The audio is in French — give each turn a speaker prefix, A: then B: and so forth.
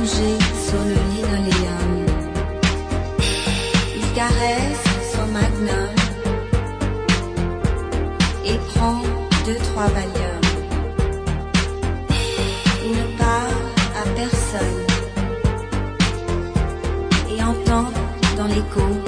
A: allongé sur le linoléum. Il caresse son magnum et prend 2-3 Valium. Il ne parle à personne et entend dans l'écho